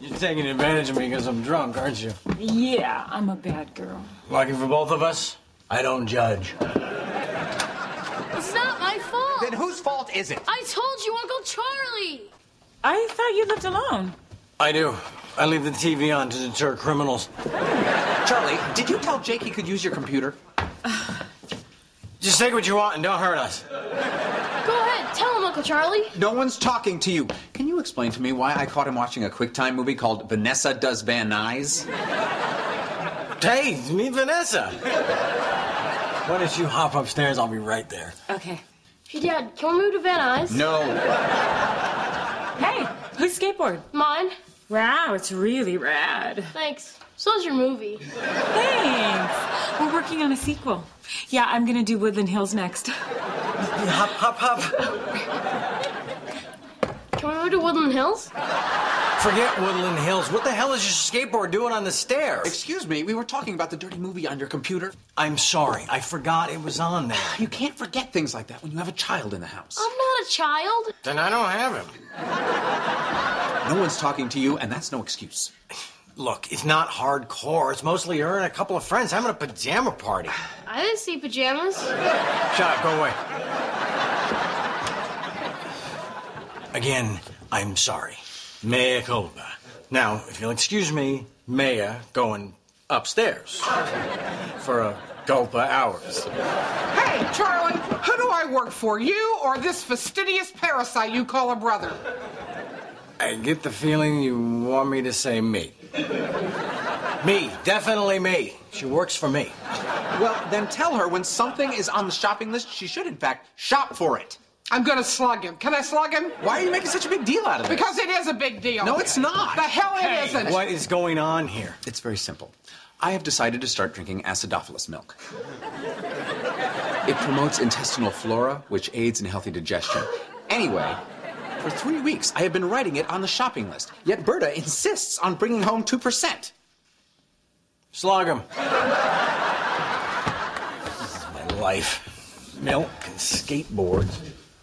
You're taking advantage of me because I'm drunk, aren't you? Yeah, I'm a bad girl. Lucky for both of us, I don't judge. It's not my fault. Then whose fault is it? I told you, Uncle Charlie. I thought you lived alone. I do. I leave the TV on to deter criminals. Charlie, did you tell Jake he could use your computer? Just take what you want and don't hurt us. Go ahead, tell him, Uncle Charlie. No one's talking to you. Can you explain to me why I caught him watching a QuickTime movie called Vanessa Does Van Nuys? Hey, meet Vanessa. Why don't you hop upstairs? I'll be right there. Okay. Hey, Dad, can we move to Van Nuys? No. Hey, whose skateboard? Mine. Wow, it's really rad. Thanks. So's your movie. Thanks. We're working on a sequel. Yeah, I'm gonna do Woodland Hills next. Hop, hop, hop. Can we move to Woodland Hills? Forget Woodland Hills. What the hell is your skateboard doing on the stairs? Excuse me, we were talking about the dirty movie on your computer. I'm sorry. I forgot it was on there. You can't forget things like that when you have a child in the house. I'm not a child. Then I don't have him. No one's talking to you, and that's no excuse. Look, it's not hardcore. It's mostly her and a couple of friends having a pajama party. I didn't see pajamas. Shut up. Go away. Again, I'm sorry. Mea culpa. Now, if you'll excuse me, Mea going upstairs for a culpa hours. Hey, Charlie, who do I work for, you or this fastidious parasite you call a brother? I get the feeling you want me to say me. Me, definitely me. She works for me. Well, then tell her when something is on the shopping list, she should, in fact, shop for it. I'm gonna slug him. Can I slug him? Why are you making such a big deal out of it? Because it is a big deal. No, it's not. The hell it isn't. What is going on here? It's very simple. I have decided to start drinking acidophilus milk. It promotes intestinal flora, which aids in healthy digestion. Anyway, for 3 weeks, I have been writing it on the shopping list. Yet Berta insists on bringing home 2%. Slug him. This is my life. Milk and skateboards.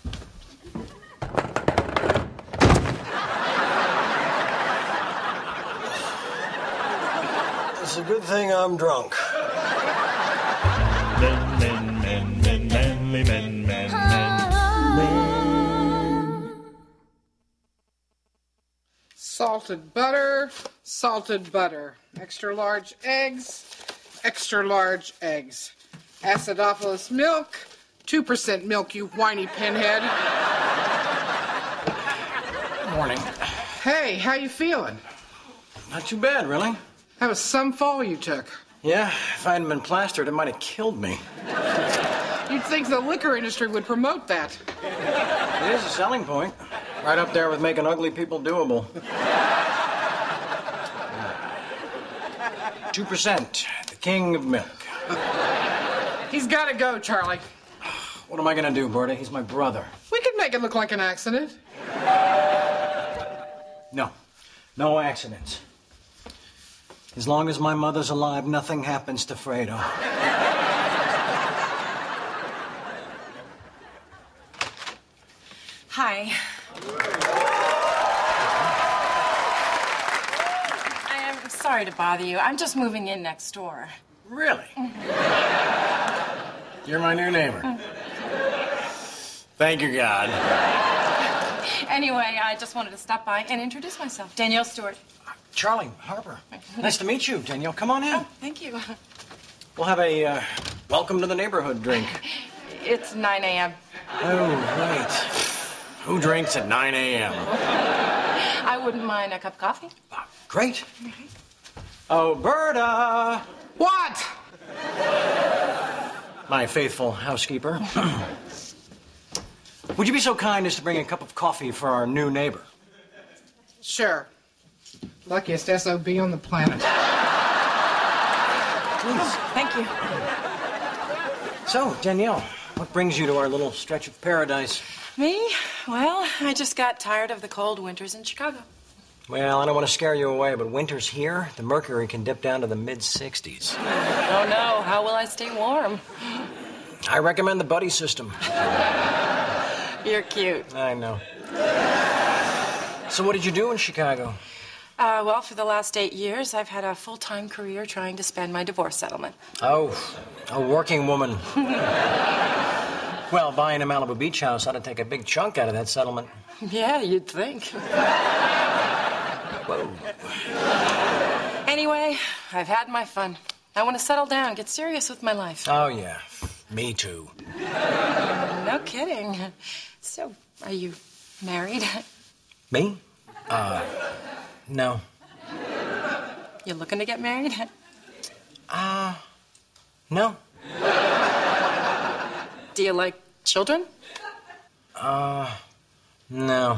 It's a good thing I'm drunk. Salted butter, salted butter. Extra large eggs, extra large eggs. Acidophilus milk, 2% milk, you whiny pinhead. Morning. Hey, how you feeling? Not too bad, really. That was some fall you took. Yeah, if I hadn't been plastered, it might have killed me. You'd think the liquor industry would promote that. It is a selling point. Right up there with making ugly people doable. 2%, the king of milk. He's got to go, Charlie. What am I going to do, Berta? He's my brother. We could make it look like an accident. No accidents. As long as my mother's alive, nothing happens to Fredo. Hi. I am sorry to bother you. I'm just moving in next door. Really? You're my new neighbor. Thank you, God. Anyway, I just wanted to stop by and introduce myself. Danielle Stewart. Charlie Harper. Nice to meet you, Danielle. Come on in. Oh, thank you. We'll have a welcome to the neighborhood drink. It's 9 a.m. Oh, right. Who drinks at 9 a.m.? I wouldn't mind a cup of coffee. Great. Oh, Berta! What? My faithful housekeeper. Would you be so kind as to bring a cup of coffee for our new neighbor? Sure. Luckiest SOB on the planet. Please. Thank you. So, Danielle, what brings you to our little stretch of paradise? Me? Well, I just got tired of the cold winters in Chicago. Well, I don't want to scare you away, but winters here, the mercury can dip down to the mid-60s. Oh, no. How will I stay warm? I recommend the buddy system. You're cute. I know. So what did you do in Chicago? Well, for the last 8 years, I've had a full-time career trying to spend my divorce settlement. Oh, a working woman. Well, buying a Malibu beach house ought to take a big chunk out of that settlement. Yeah, you'd think. Whoa. Anyway, I've had my fun. I want to settle down, get serious with my life. Oh, yeah. Me too. No kidding. So, are you married? Me? No. You looking to get married? No. Do you like children? No.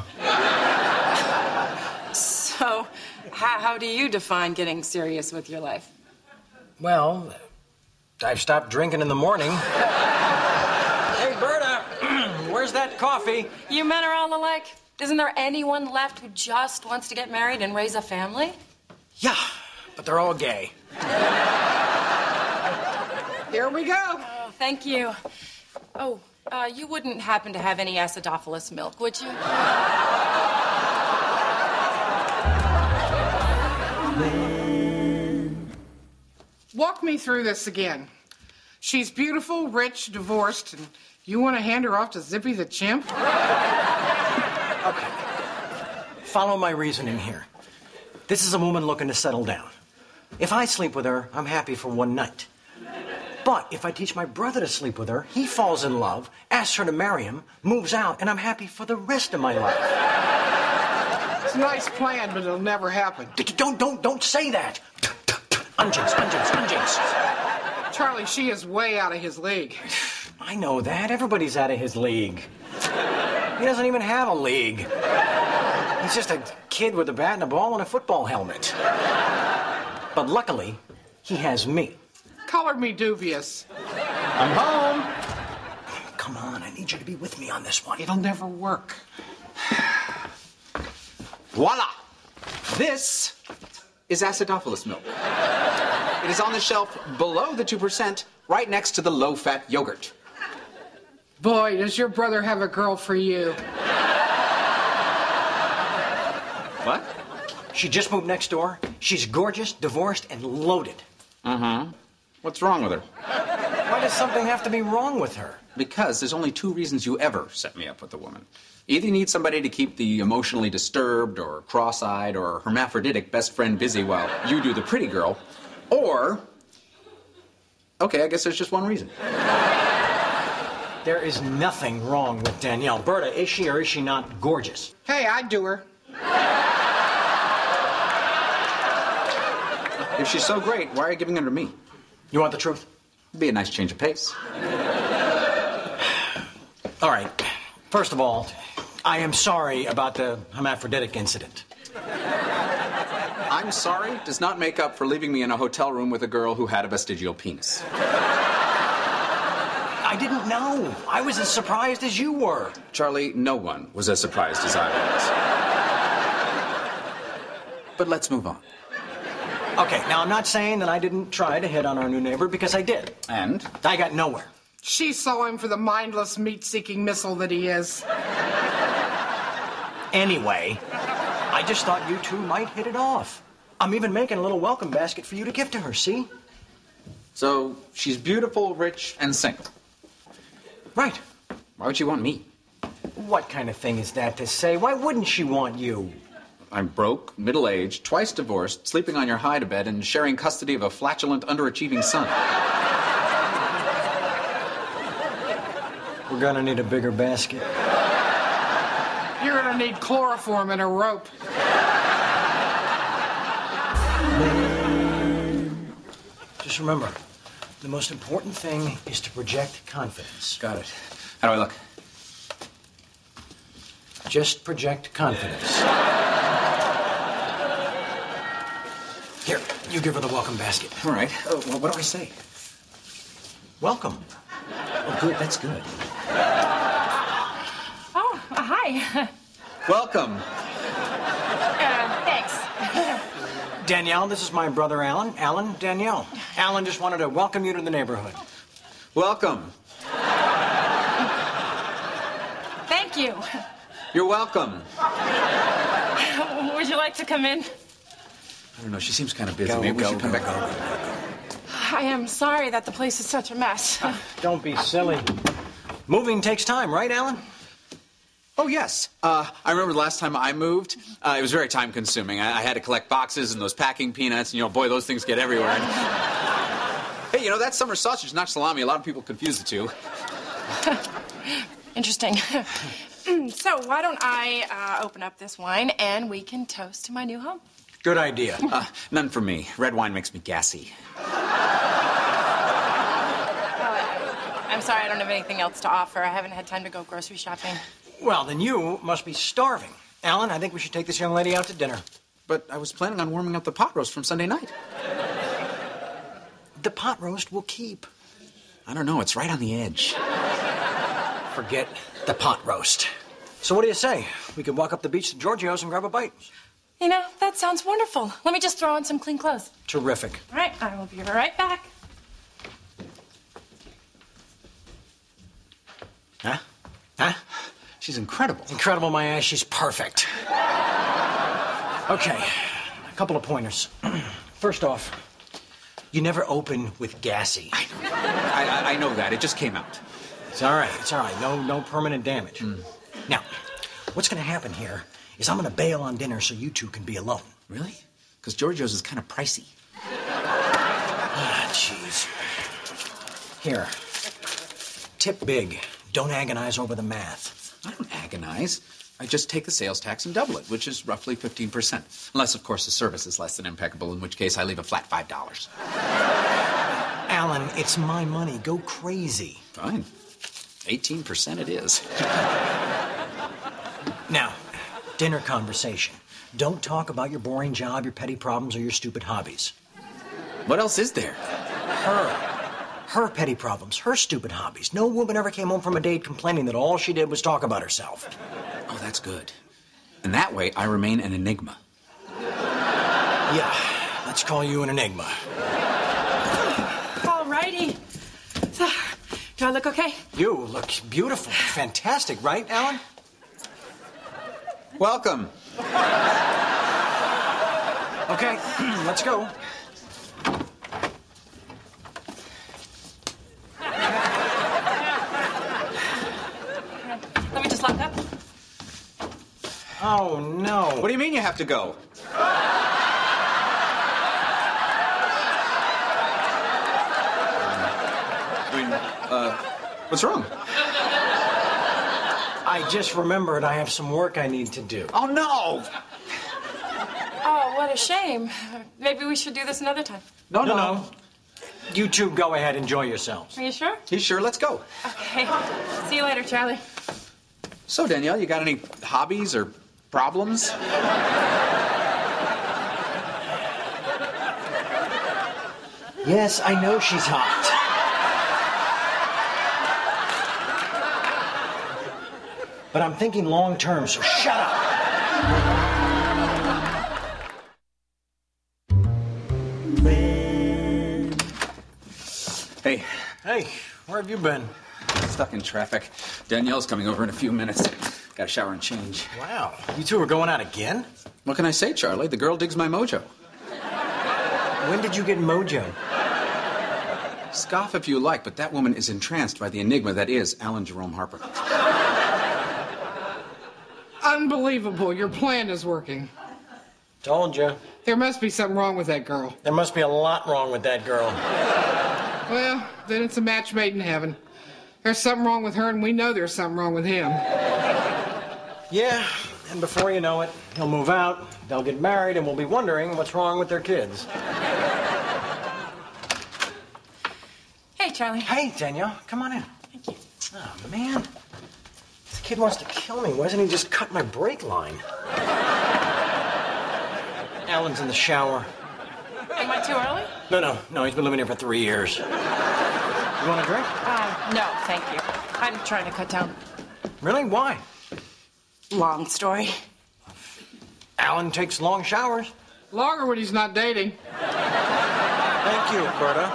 So, how do you define getting serious with your life? Well, I've stopped drinking in the morning. Hey, Berta, where's that coffee? You men are all alike. Isn't there anyone left who just wants to get married and raise a family? Yeah, but they're all gay. Here we go. Oh, thank you. Oh, you wouldn't happen to have any acidophilus milk, would you? Walk me through this again. She's beautiful, rich, divorced, and you want to hand her off to Zippy the chimp? Okay. Follow my reasoning here. This is a woman looking to settle down. If I sleep with her, I'm happy for one night. But if I teach my brother to sleep with her, he falls in love, asks her to marry him, moves out, and I'm happy for the rest of my life. It's a nice plan, but it'll never happen. Don't say that. Unjinx. Charlie, she is way out of his league. I know that. Everybody's out of his league. He doesn't even have a league. He's just a kid with a bat and a ball and a football helmet. But luckily, he has me. Color me dubious. I'm home. Come on, I need you to be with me on this one. It'll never work. Voila! This is acidophilus milk. It is on the shelf below the 2%, right next to the low-fat yogurt. Boy, does your brother have a girl for you. What? She just moved next door. She's gorgeous, divorced, and loaded. What's wrong with her? Why does something have to be wrong with her? Because there's only two reasons you ever set me up with a woman. Either you need somebody to keep the emotionally disturbed or cross-eyed or hermaphroditic best friend busy while you do the pretty girl, or... Okay, I guess there's just one reason. There is nothing wrong with Danielle. Berta, is she or is she not gorgeous? Hey, I'd do her. If she's so great, why are you giving her to me? You want the truth? It'd be a nice change of pace. All right. First of all, I am sorry about the hermaphroditic incident. I'm sorry does not make up for leaving me in a hotel room with a girl who had a vestigial penis. I didn't know. I was as surprised as you were. Charlie, no one was as surprised as I was. But let's move on. Okay, now I'm not saying that I didn't try to hit on our new neighbor, because I did. And? I got nowhere. She saw him for the mindless, meat-seeking missile that he is. Anyway, I just thought you two might hit it off. I'm even making a little welcome basket for you to give to her, see? So, she's beautiful, rich, and single. Right. Why would she want me? What kind of thing is that to say? Why wouldn't she want you? I'm broke, middle-aged, twice divorced, sleeping on your hide-a-bed, and sharing custody of a flatulent, underachieving son. We're gonna need a bigger basket. You're gonna need chloroform and a rope. Just remember, the most important thing is to project confidence. Got it. How do I look? Just project confidence. Here, you give her the welcome basket. All right. Oh, well, what do I say? Welcome. Oh, good. That's good. Oh, hi. Welcome. Thanks. Danielle, this is my brother Alan. Alan, Danielle. Alan just wanted to welcome you to the neighborhood. Welcome. Thank you. You're welcome. Would you like to come in? I don't know. She seems kind of busy. Go, Maybe we go, should come go, back. I am sorry that the place is such a mess. Don't be silly. Moving takes time, right, Alan? Oh, yes. I remember the last time I moved. It was very time-consuming. I had to collect boxes and those packing peanuts, and, boy, those things get everywhere. Hey, that summer sausage is not salami. A lot of people confuse the two. Interesting. So why don't I open up this wine and we can toast to my new home? Good idea. None for me. Red wine makes me gassy. I'm sorry, I don't have anything else to offer. I haven't had time to go grocery shopping. Well, then you must be starving. Alan, I think we should take this young lady out to dinner. But I was planning on warming up the pot roast from Sunday night. The pot roast will keep. I don't know. It's right on the edge. Forget the pot roast. So what do you say? We could walk up the beach to Giorgio's and grab a bite. That sounds wonderful. Let me just throw on some clean clothes. Terrific. All right, I will be right back. Huh? Huh? She's incredible. Incredible, my ass. She's perfect. Okay, a couple of pointers. First off, you never open with gassy. I know that. It just came out. It's all right. It's all right. No permanent damage. Now, what's going to happen here is I'm going to bail on dinner so you two can be alone. Really? Because Giorgio's is kind of pricey. Ah, jeez. Here. Tip big. Don't agonize over the math. I don't agonize. I just take the sales tax and double it, which is roughly 15%. Unless, of course, the service is less than impeccable, in which case I leave a flat $5. Alan, it's my money. Go crazy. Fine. 18% it is. Now, dinner conversation. Don't talk about your boring job, your petty problems, or your stupid hobbies. What else is there? Her petty problems, her stupid hobbies. No woman ever came home from a date complaining that all she did was talk about herself. Oh, that's good. And that way, I remain an enigma. Yeah, let's call you an enigma. All righty. So, do I look okay? You look beautiful. Fantastic, right, Alan? Welcome. Okay, let's go. Let me just lock up. Oh, no. What do you mean you have to go? What's wrong? I just remembered I have some work I need to do. Oh, no! Oh, what a shame. Maybe we should do this another time. No. You two go ahead, enjoy yourselves. Are you sure? You sure? Let's go. Okay. See you later, Charlie. So, Danielle, you got any hobbies or problems? Yes, I know she's hot. But I'm thinking long term, so shut up. Hey, Hey, where have you been? stuck in traffic. Danielle's coming over in a few minutes. Got to shower and change. Wow, you two are going out again? What can I say, Charlie? The girl digs my mojo. When did you get mojo? Scoff if you like, but that woman is entranced by the enigma that is Alan Jerome Harper. Unbelievable. Your plan is working. Told you. There must be something wrong with that girl. There must be a lot wrong with that girl. Well, then it's a match made in heaven. There's something wrong with her, and we know there's something wrong with him. Yeah, and before you know it, he'll move out, they'll get married, and we'll be wondering what's wrong with their kids. Hey, Charlie. Hey, Danielle, come on in. Thank you. Oh, man. This kid wants to kill me. Why doesn't he just cut my brake line? Alan's in the shower. Am I too early? No, he's been living here for 3 years. You want a drink? No, thank you. I'm trying to cut down. Really? Why? Long story. Alan takes long showers. Longer when he's not dating. Thank you, Berta.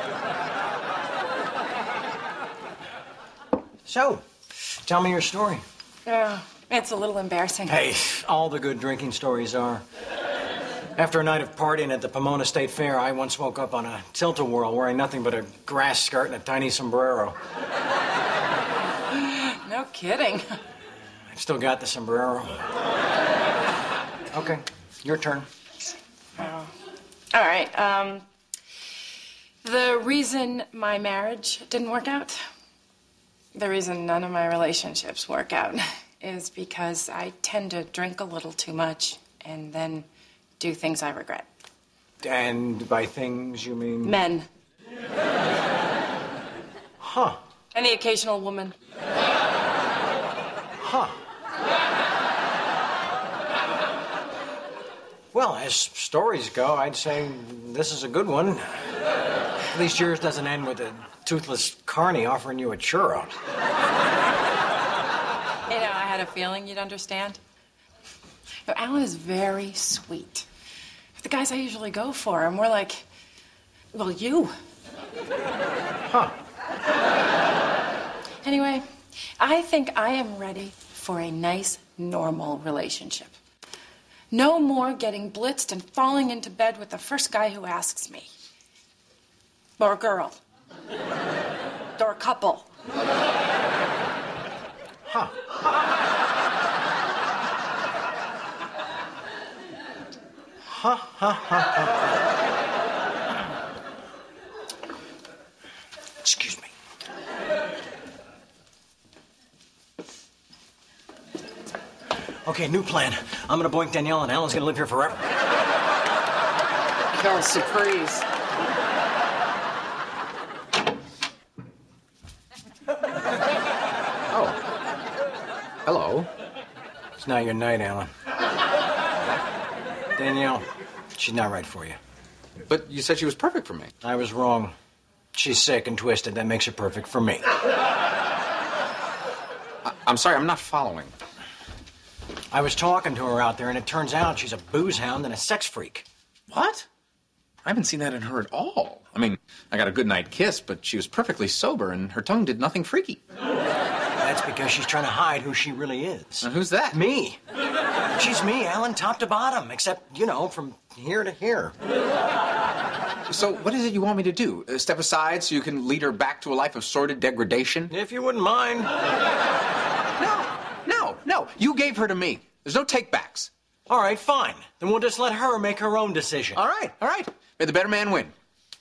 So, tell me your story. It's a little embarrassing. Hey, all the good drinking stories are. After a night of partying at the Pomona State Fair, I once woke up on a tilt-a-whirl wearing nothing but a grass skirt and a tiny sombrero. No kidding. I've still got the sombrero. Okay, your turn. All right. The reason my marriage didn't work out, the reason none of my relationships work out, is because I tend to drink a little too much and then do things I regret. And by things, you mean? Men. Huh. And the occasional woman. Huh. Well, as stories go, I'd say this is a good one. At least yours doesn't end with a toothless carny offering you a churro. You know, I had a feeling you'd understand. You know, Alan is very sweet. The guys I usually go for are more like, well, you. Huh. Anyway, I think I am ready for a nice, normal relationship. No more getting blitzed and falling into bed with the first guy who asks me. Or a girl. Or a couple. Huh. Ha, ha, ha, ha. Excuse me. Okay, new plan. I'm gonna boink Danielle and Alan's gonna live here forever. Quelle surprise. Oh. Hello. It's not your night, Alan. Danielle, she's not right for you. But you said she was perfect for me. I was wrong. She's sick and twisted. That makes her perfect for me. I'm sorry, I'm not following. I was talking to her out there, and it turns out she's a booze hound and a sex freak. What? I haven't seen that in her at all. I mean, I got a good night kiss, but she was perfectly sober, and her tongue did nothing freaky. That's because she's trying to hide who she really is. And who's that? Me. She's me, Alan, top to bottom, except, you know, from here to here. So what is it you want me to do? Step aside so you can lead her back to a life of sordid degradation? If you wouldn't mind. No. You gave her to me. There's no take-backs. All right, fine. Then we'll just let her make her own decision. All right. May the better man win.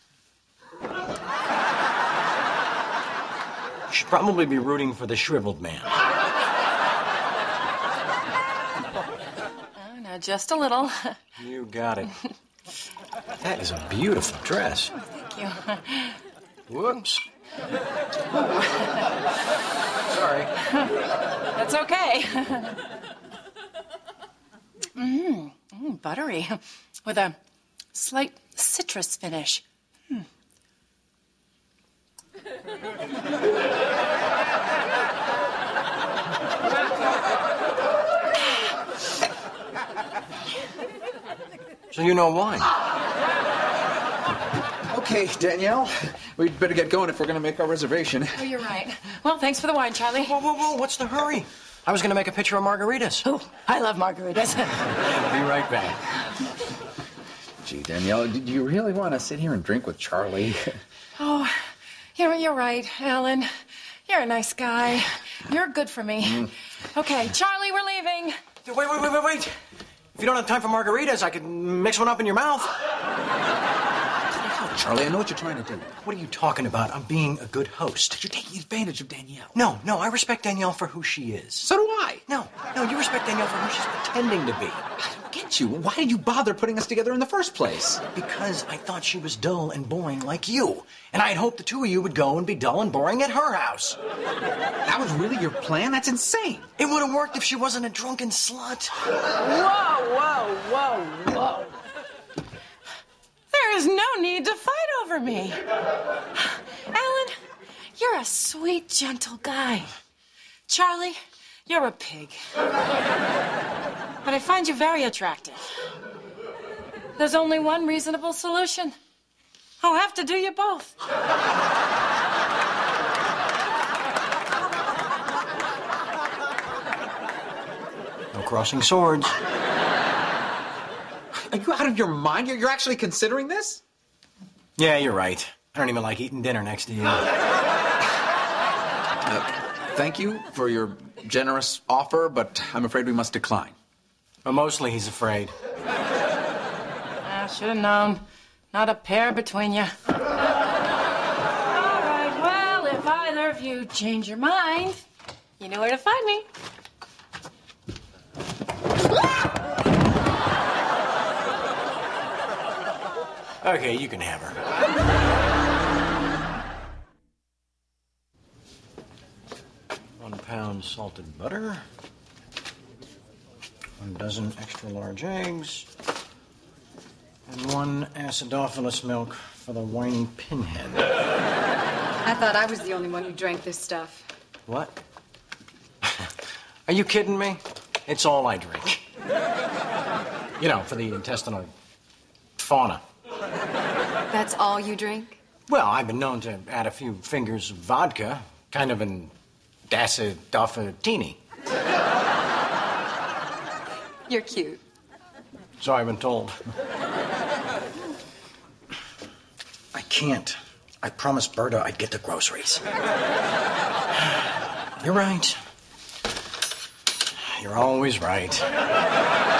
She'd probably be rooting for the shriveled man. Oh, no, just a little. You got it. That is a beautiful dress. Thank you. Whoops. Sorry. That's okay. Buttery. With a slight citrus finish. So you know wine. Okay, Danielle. We'd better get going if we're going to make our reservation. Oh, you're right. Well, thanks for the wine, Charlie. Whoa, what's the hurry? I was going to make a pitcher of margaritas. Oh, I love margaritas. Be right back. Gee, Danielle, do you really want to sit here and drink with Charlie? Oh, you know, you're right, Alan. You're a nice guy. You're good for me. Okay, Charlie, we're leaving. Wait. If you don't have time for margaritas, I could mix one up in your mouth. Charlie, I know what you're trying to do. What are you talking about? I'm being a good host. You're taking advantage of Danielle. No, I respect Danielle for who she is. So do I. No, you respect Danielle for who she's pretending to be. I don't get you. Why did you bother putting us together in the first place? Because I thought she was dull and boring like you. And I'd hoped the two of you would go and be dull and boring at her house. That was really your plan? That's insane. It would have worked if she wasn't a drunken slut. Whoa. There is no need to fight over me. Alan, you're a sweet, gentle guy. Charlie, you're a pig. But I find you very attractive. There's only one reasonable solution. I'll have to do you both. No crossing swords. Are you out of your mind? You're actually considering this? Yeah, you're right. I don't even like eating dinner next to you. Thank you for your generous offer, but I'm afraid we must decline. But mostly he's afraid. I should have known. Not a pair between you. All right, well, if either of you change your mind, you know where to find me. Okay, you can have her. 1 pound salted butter. 1 dozen extra large eggs. And 1 acidophilus milk for the whiny pinhead. I thought I was the only one who drank this stuff. What? Are you kidding me? It's all I drink. You know, for the intestinal fauna. That's all you drink? Well, I've been known to add a few fingers of vodka, kind of an acidophitini. You're cute. So I've been told. I can't. I promised Berta I'd get the groceries. You're right. You're always right.